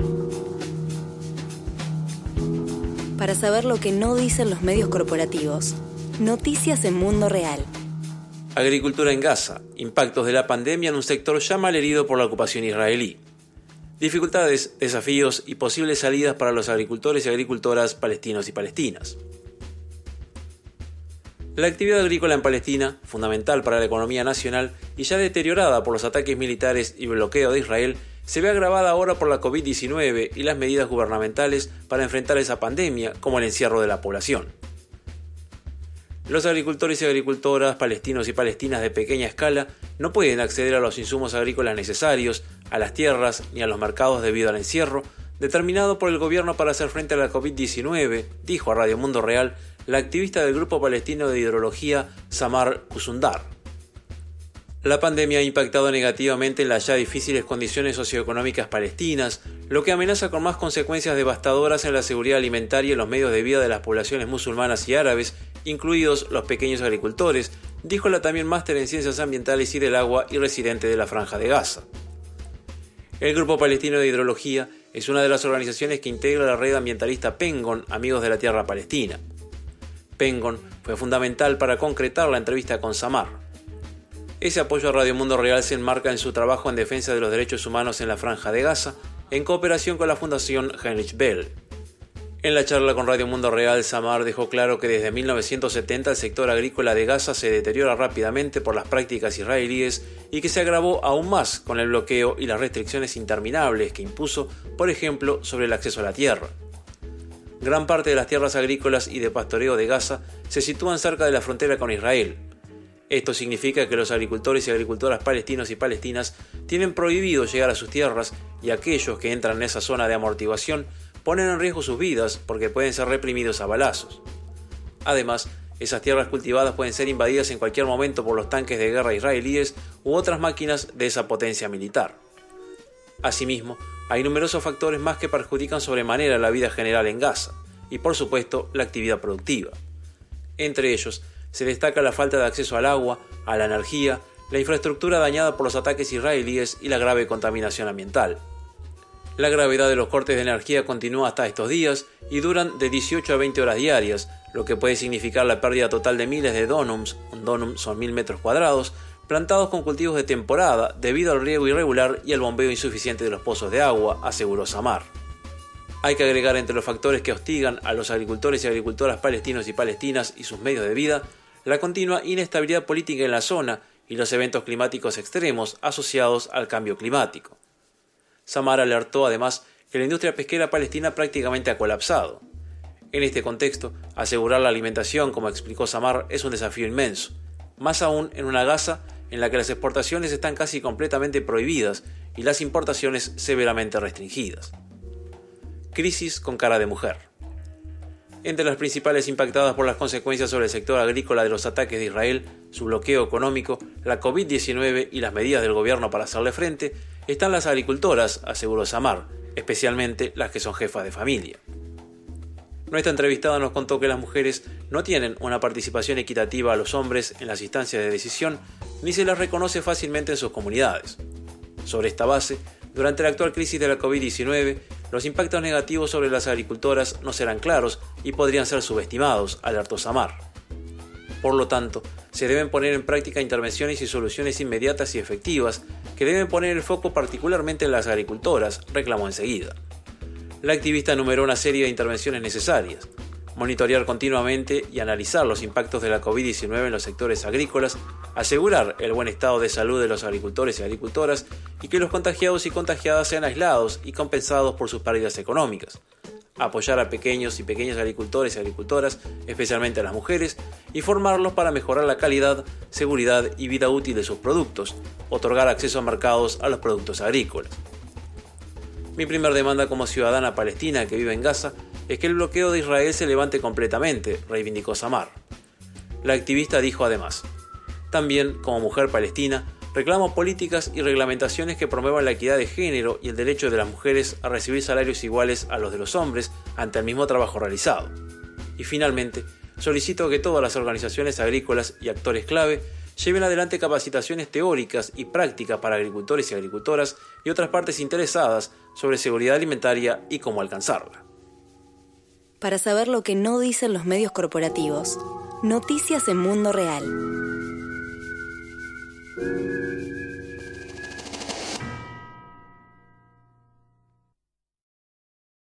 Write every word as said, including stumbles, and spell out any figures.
Para saber lo que no dicen los medios corporativos, noticias en Mundo Real. Agricultura en Gaza. Impactos de la pandemia en un sector ya malherido por la ocupación israelí. Dificultades, desafíos y posibles salidas para los agricultores y agricultoras palestinos y palestinas. La actividad agrícola en Palestina, fundamental para la economía nacional y ya deteriorada por los ataques militares y bloqueo de Israel, se ve agravada ahora por la covid diecinueve y las medidas gubernamentales para enfrentar esa pandemia, como el encierro de la población. Los agricultores y agricultoras palestinos y palestinas de pequeña escala no pueden acceder a los insumos agrícolas necesarios, a las tierras ni a los mercados debido al encierro determinado por el gobierno para hacer frente a la covid diecinueve, dijo a Radio Mundo Real la activista del Grupo Palestino de Hidrología Samar Kusundar. La pandemia ha impactado negativamente en las ya difíciles condiciones socioeconómicas palestinas, lo que amenaza con más consecuencias devastadoras en la seguridad alimentaria y en los medios de vida de las poblaciones musulmanas y árabes, incluidos los pequeños agricultores, dijo la también máster en Ciencias Ambientales y del Agua y residente de la Franja de Gaza. El Grupo Palestino de Hidrología es una de las organizaciones que integra la red ambientalista Pengon, Amigos de la Tierra Palestina. Pengon fue fundamental para concretar la entrevista con Samar. Ese apoyo a Radio Mundo Real se enmarca en su trabajo en defensa de los derechos humanos en la Franja de Gaza, en cooperación con la Fundación Heinrich Böll. En la charla con Radio Mundo Real, Samar dejó claro que desde mil novecientos setenta el sector agrícola de Gaza se deteriora rápidamente por las prácticas israelíes y que se agravó aún más con el bloqueo y las restricciones interminables que impuso, por ejemplo, sobre el acceso a la tierra. Gran parte de las tierras agrícolas y de pastoreo de Gaza se sitúan cerca de la frontera con Israel. Esto significa que los agricultores y agricultoras palestinos y palestinas tienen prohibido llegar a sus tierras y aquellos que entran en esa zona de amortiguación ponen en riesgo sus vidas porque pueden ser reprimidos a balazos. Además, esas tierras cultivadas pueden ser invadidas en cualquier momento por los tanques de guerra israelíes u otras máquinas de esa potencia militar. Asimismo, hay numerosos factores más que perjudican sobremanera la vida general en Gaza y, por supuesto, la actividad productiva. Entre ellos, se destaca la falta de acceso al agua, a la energía, la infraestructura dañada por los ataques israelíes y la grave contaminación ambiental. La gravedad de los cortes de energía continúa hasta estos días y duran de dieciocho a veinte horas diarias, lo que puede significar la pérdida total de miles de dónums, un dónum son mil metros cuadrados, plantados con cultivos de temporada debido al riego irregular y al bombeo insuficiente de los pozos de agua, aseguró Samar. Hay que agregar entre los factores que hostigan a los agricultores y agricultoras palestinos y palestinas y sus medios de vida la continua inestabilidad política en la zona y los eventos climáticos extremos asociados al cambio climático. Samar alertó además que la industria pesquera palestina prácticamente ha colapsado. En este contexto, asegurar la alimentación, como explicó Samar, es un desafío inmenso, más aún en una Gaza en la que las exportaciones están casi completamente prohibidas y las importaciones severamente restringidas. Crisis con cara de mujer. Entre las principales impactadas por las consecuencias sobre el sector agrícola de los ataques de Israel, su bloqueo económico, la covid diecinueve y las medidas del gobierno para hacerle frente, están las agricultoras, aseguró Samar, especialmente las que son jefas de familia. Nuestra entrevistada nos contó que las mujeres no tienen una participación equitativa a los hombres en las instancias de decisión, ni se las reconoce fácilmente en sus comunidades. Sobre esta base, durante la actual crisis de la covid diecinueve, los impactos negativos sobre las agricultoras no serán claros y podrían ser subestimados, alertó Samar. Por lo tanto, se deben poner en práctica intervenciones y soluciones inmediatas y efectivas que deben poner el foco particularmente en las agricultoras, reclamó enseguida. La activista enumeró una serie de intervenciones necesarias: monitorear continuamente y analizar los impactos de la covid diecinueve en los sectores agrícolas, asegurar el buen estado de salud de los agricultores y agricultoras y que los contagiados y contagiadas sean aislados y compensados por sus pérdidas económicas, apoyar a pequeños y pequeñas agricultores y agricultoras, especialmente a las mujeres, y formarlos para mejorar la calidad, seguridad y vida útil de sus productos, otorgar acceso a mercados a los productos agrícolas. Mi primer demanda como ciudadana palestina que vive en Gaza es que el bloqueo de Israel se levante completamente, reivindicó Samar. La activista dijo además: también, como mujer palestina, reclamo políticas y reglamentaciones que promuevan la equidad de género y el derecho de las mujeres a recibir salarios iguales a los de los hombres ante el mismo trabajo realizado. Y finalmente, solicito que todas las organizaciones agrícolas y actores clave lleven adelante capacitaciones teóricas y prácticas para agricultores y agricultoras y otras partes interesadas sobre seguridad alimentaria y cómo alcanzarla. Para saber lo que no dicen los medios corporativos, Noticias en Mundo Real.